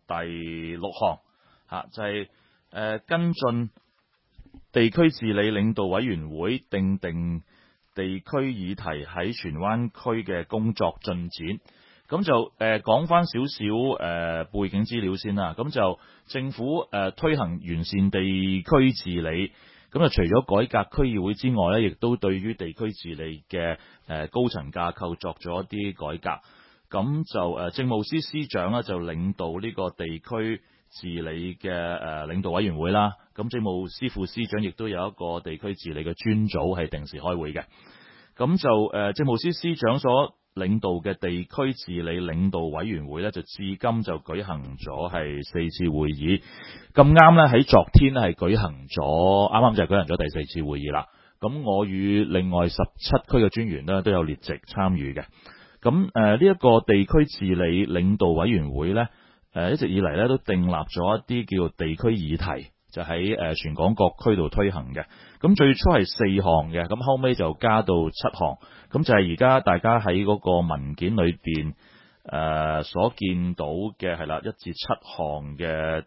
第6項就係跟進地區治理領導委員會訂定地區議題喺荃灣區嘅工作進展。咁就講翻少少背景資料先啦。咁就政府推行完善地區治理，咁就除咗改革區議會之外咧，亦都對於地區治理嘅高層架構作咗一啲改革。咁就政務司司長咧就領導呢個地區治理嘅領導委員會啦。咁政務司副司長亦都有一個地區治理嘅專組係定時開會嘅。咁就政務司司長所領導嘅地區治理領導委員會咧，就至今就舉行咗係4次會議。咁啱咧喺昨天咧係舉行咗，啱啱就係舉行咗第4次會議啦。咁我與另外17區嘅專員咧都有列席參與嘅。咁呢一個地區治理領導委員會咧，一直以嚟咧都訂立咗一啲叫做地區議題，就喺全港各區度推行嘅。咁最初係4項嘅，咁後尾就加到7項。咁就係而家大家喺嗰個文件裏邊所見到嘅係啦，1至7項嘅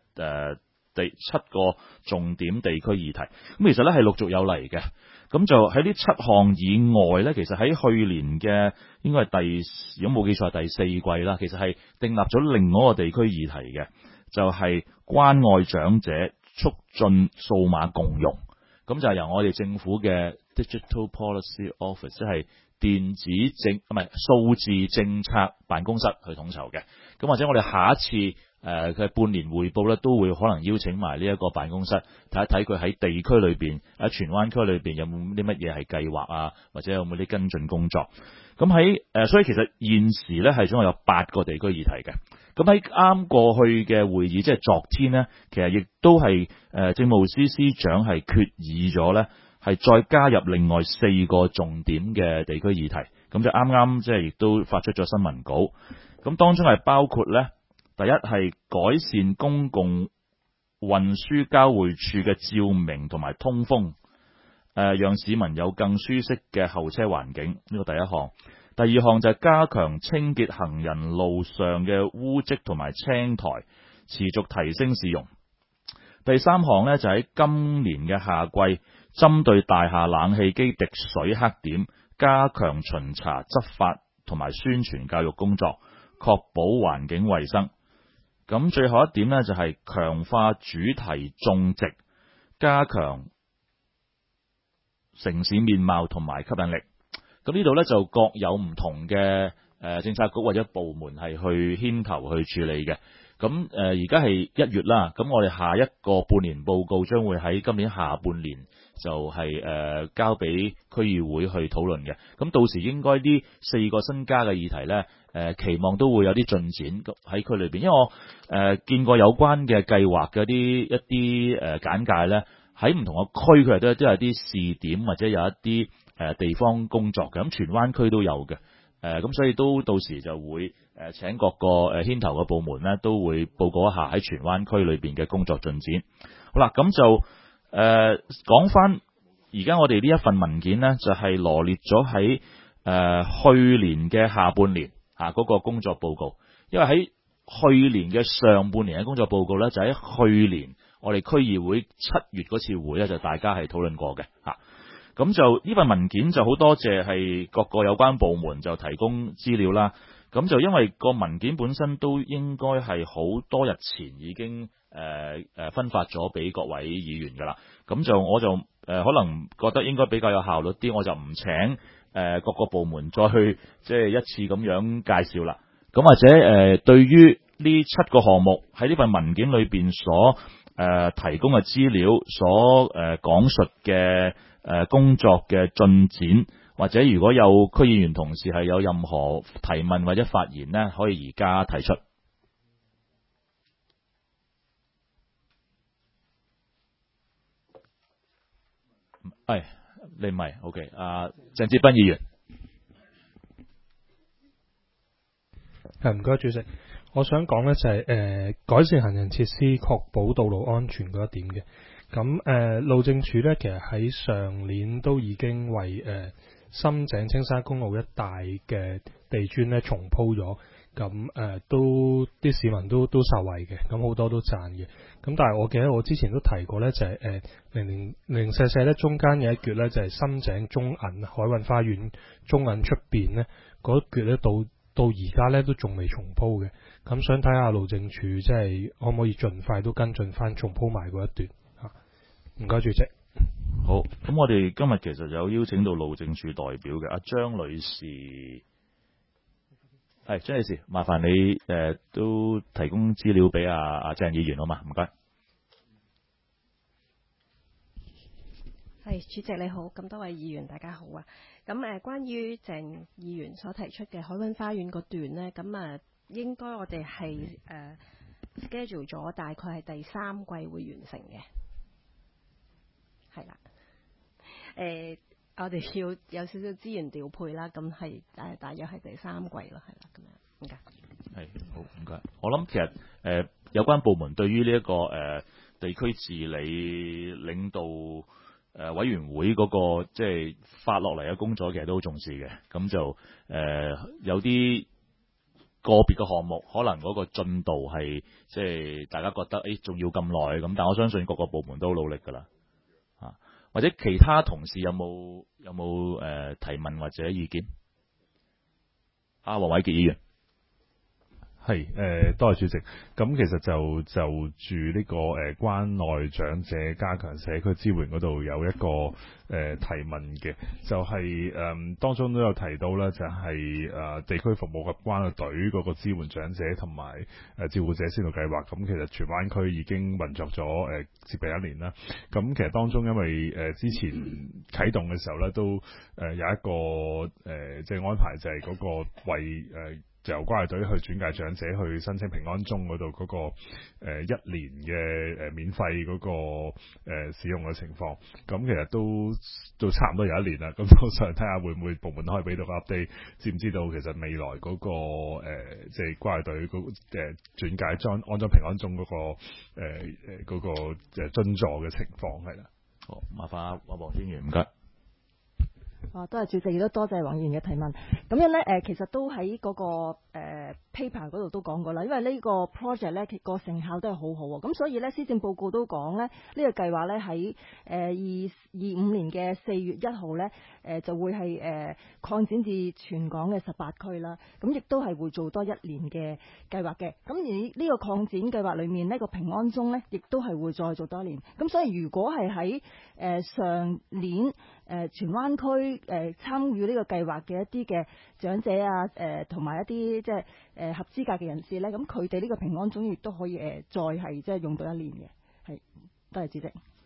7個重點地區議題。咁其實咧係陸續有嚟嘅。咁就喺呢7項以外咧，其實喺去年嘅應該係如果冇記錯係第4季啦，其實係訂立咗另外一個地區議題嘅，就係關愛長者，促進數碼共融。咁就係由我哋政府嘅 Digital Policy Office， 即係數字政策辦公室去統籌嘅。咁或者我哋下一次佢半年匯報咧，都會可能邀請埋呢一個辦公室睇一睇佢喺地區裏邊喺荃灣區裏邊有冇啲乜嘢係計劃啊，或者有冇啲跟進工作。咁喺所以其實現時咧係總共有8個地區議題嘅。咁喺啱過去嘅會議，即係昨天呢，其實亦都係政務司司長係決議咗咧，係再加入另外4個重點嘅地區議題。咁就啱啱即係亦都發出咗新聞稿。咁當中係包括咧，第一係改善公共運輸交匯處嘅照明同埋通風，讓市民有更舒適嘅候車環境。呢個第一項。第二項就係加強清潔行人路上嘅污漬同埋青苔，持續提升市容。第三項呢，就喺今年嘅夏季，針對大廈冷氣機滴水黑點，加強巡查執法同埋宣傳教育工作，確保環境衛生。咁最後一點呢，就係強化主題種植，加強城市面貌同埋吸引力。咁呢度咧就各有唔同嘅政策局或者部門係去牽頭去處理嘅。咁而家係1月啦，咁我哋下一個半年報告將會喺今年下半年就係交俾區議會去討論嘅。咁到時應該呢4個新加嘅議題咧，期望都會有啲進展喺區裏邊，因為我見過有關嘅計劃嘅一啲簡介咧，喺唔同嘅區佢哋都有啲試點或者有一啲地方工作嘅，咁荃灣區都有嘅，咁所以都到時就會請各個牽頭嘅部門咧，都會報告一下喺荃灣區裏邊嘅工作進展。好啦，咁就講翻而家我哋呢一份文件咧，就係羅列咗喺去年嘅下半年嗰個工作報告，因為喺去年嘅上半年嘅工作報告咧，就喺去年我哋區議會7月嗰次會咧，就大家係討論過嘅嚇。咁就呢份文件就好多謝係各個有關部門就提供資料啦。咁就因為個文件本身都應該係好多日前已經分發咗俾各位議員㗎啦。咁就我就可能覺得應該比較有效率啲，我就唔請各個部門再去即係一次咁樣介紹啦。咁或者對於呢7個項目喺呢份文件裏邊所提供嘅資料，所講述嘅工作嘅進展，或者如果有區議員同事係有任何提問或者發言呢，可以而家提出。你唔係 OK？ 鄭志斌議員， 唔該主席，我想講呢就係改善行人設施，確保道路安全嗰一點嘅。咁路政署呢，其實喺上年都已經為深井青山公路一帶嘅地磚呢重鋪咗。 咁都啲市民都受惠嘅，咁好多都讚嘅。咁但係我記得我之前都提過咧，就係零舍舍咧中間有一橛咧，就係深井中銀海運花園中銀出邊咧嗰橛咧，到而家咧都仲未重鋪嘅。咁想睇下路政署即係可唔可以盡快都跟進翻重鋪埋嗰一段嚇。唔該，主席。 好，咁我哋今日其實有邀請到路政署代表嘅阿張女士，係張女士，麻煩你都提供資料俾阿鄭議員好嘛？唔該。 係，主席你好，咁多位議員大家好啊。咁關於鄭議員所提出嘅海韻花園嗰段呢，咁應該我哋係schedule 咗大概係第3季會完成嘅，係啦。我哋要有少少資源調配啦，咁係大約係第3季咯，係啦，咁樣。唔該。 係，好，唔該。我諗其實有關部門對於呢一個地區治理領導委員會嗰個即係發落嚟嘅工作，其實都好重視嘅。咁就有啲個別嘅項目，可能嗰個進度係即係大家覺得仲要咁耐咁，但我相信各個部門都好努力㗎啦。或者其他同事有冇提問或者意見？黃偉傑議員。 係多謝主席。咁其實就住呢個關內長者加強社區支援嗰度有一個提問嘅，就係當中都有提到咧，就係地區服務及關愛隊嗰個支援長者同埋照顧者先導計劃。咁其實荃灣區已經運作咗接近1年啦。咁其實當中因為之前啟動嘅時候咧，都有一個即係安排，就係嗰個為由關愛隊去轉介長者去申請平安鐘嗰度嗰個1年嘅免費嗰個使用嘅情況。咁其實都差唔多有1年啦。咁我想睇下會唔會部門都可以俾到個 update， 知唔知道其實未來嗰個即係關愛隊嗰轉介安裝平安鐘嗰個津助嘅情況係啦。 好，麻煩阿黃專員，唔該。 多謝主席，亦都多謝黃議員嘅提問。咁樣咧，其實都喺嗰個paper 嗰度都講過啦。因為呢個 project 咧，個成效都係好好喎。咁所以咧，施政報告都講咧，呢個計劃咧喺2025年嘅4月1號咧，就會係擴展至全港嘅18區啦。咁亦都係會做多1年嘅計劃嘅。咁而呢個擴展計劃裏面呢個平安鐘咧，亦都係會再做多1年。咁所以如果係喺上年荃灣區參與呢個計劃嘅一啲嘅長者啊，同埋一啲即係合資格嘅人士咧，咁佢哋呢個平安鐘亦都可以再係即係用到1年嘅。係，多謝主席。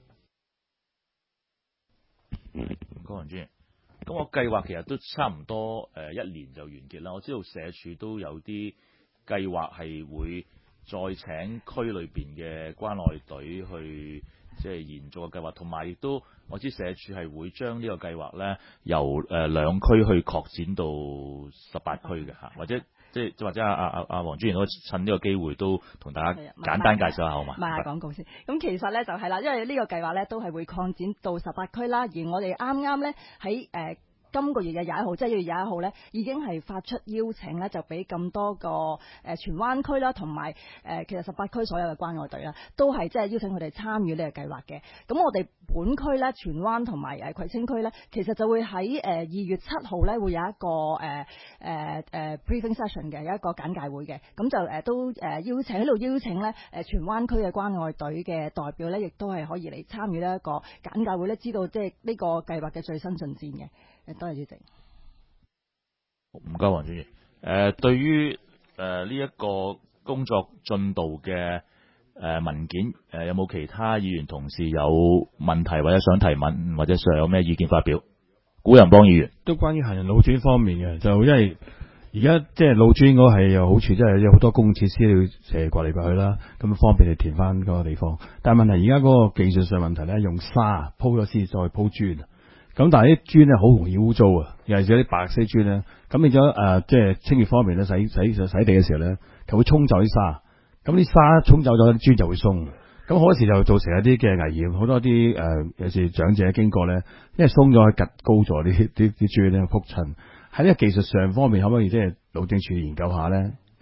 唔該，黃專員。咁我計劃其實都差唔多1年就完結啦。我知道社署都有啲計劃係會再請區裏邊嘅關愛隊去即係延續嘅計劃，同埋亦都我知社署係會將呢個計劃咧由2區去擴展到18區嘅嚇，或者或者阿黃專員可以趁呢個機會都同大家簡單介紹下好嘛？ 賣下廣告先。咁其實咧就係啦，因為呢個計劃咧都係會擴展到18區啦，而我哋啱啱咧喺今個月嘅21號，即係1月21號咧，已經係發出邀請咧，就俾咁多個荃灣區啦，同埋其實18區所有嘅關愛隊啦，都係即係邀請佢哋參與呢個計劃嘅。咁我哋本區咧，荃灣同埋葵青區咧，其實就會喺2月7號咧會有一個briefing session 嘅，有一個簡介會嘅。咁就都邀請咧荃灣區嘅關愛隊嘅代表咧，亦都係可以嚟參與呢一個簡介會咧，知道即係呢個計劃嘅最新進展嘅。多謝主席。 唔該，黃專員。對於呢一個工作進度嘅文件，有冇其他議員同事有問題或者想提問，或者想有咩意見發表？古仁邦議員都關於行人路轉方面嘅，就因為而家即係路轉應該係有好處，即係有好多公設施要成日過嚟過去啦，咁方便你填翻嗰個地方。但係問題而家嗰個技術上問題咧，用沙鋪咗先再鋪磚。咁但係啲磚咧好容易污糟啊，尤其是啲白色磚咧，咁變咗即係清潔方面咧，洗地嘅時候咧，就會沖走啲沙，咁啲沙沖走咗，啲磚就會鬆，咁好多時就造成一啲嘅危險，好多啲有時長者經過咧，因為鬆咗趌高咗啲磚咧撲親，喺呢個技術上方面可唔可以即係路政署研究下咧？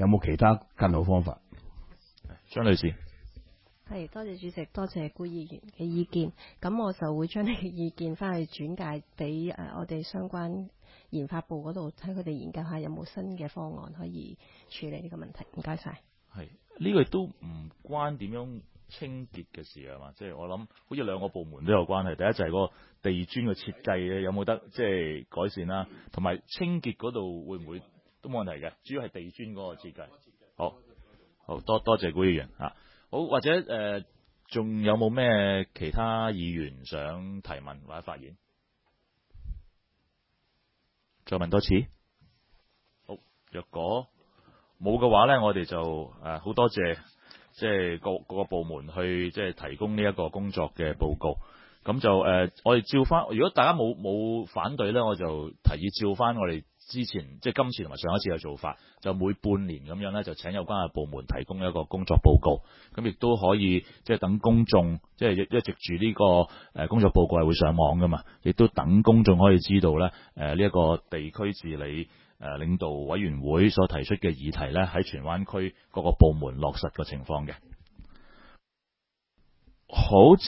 有冇其他更好方法？ 張女士。 係，多謝主席，多謝顧議員嘅意見。咁我就會將你嘅意見翻去轉介俾我哋相關研發部嗰度，睇佢哋研究下有冇新嘅方案可以處理呢個問題。唔該晒。 係呢個都唔關點樣清潔嘅事啊嘛，即係我諗好似兩個部門都有關係。第一就係嗰個地磚嘅設計咧，有冇得即係改善啦，同埋清潔嗰度會唔會都冇問題嘅，主要係地磚嗰個設計。好多謝顧議員啊。好，或者仲有冇咩其他議員想提問或者發言？再問多次。好，若果冇嘅話呢，我哋就好多謝即係各個部門去即係提供呢一個工作嘅報告。咁就我哋照翻，如果大家冇反對呢，我就提議照翻我哋之前即係今次同埋上一次嘅做法，就每半年咁樣呢，就請有關嘅部門提供一個工作報告。咁亦都可以即係等公眾即係一直住呢個工作報告係會上網噶嘛，亦都等公眾可以知道呢呢一個地區治理領導委員會所提出嘅議題呢，喺荃灣區各個部門落實嘅情況嘅。好。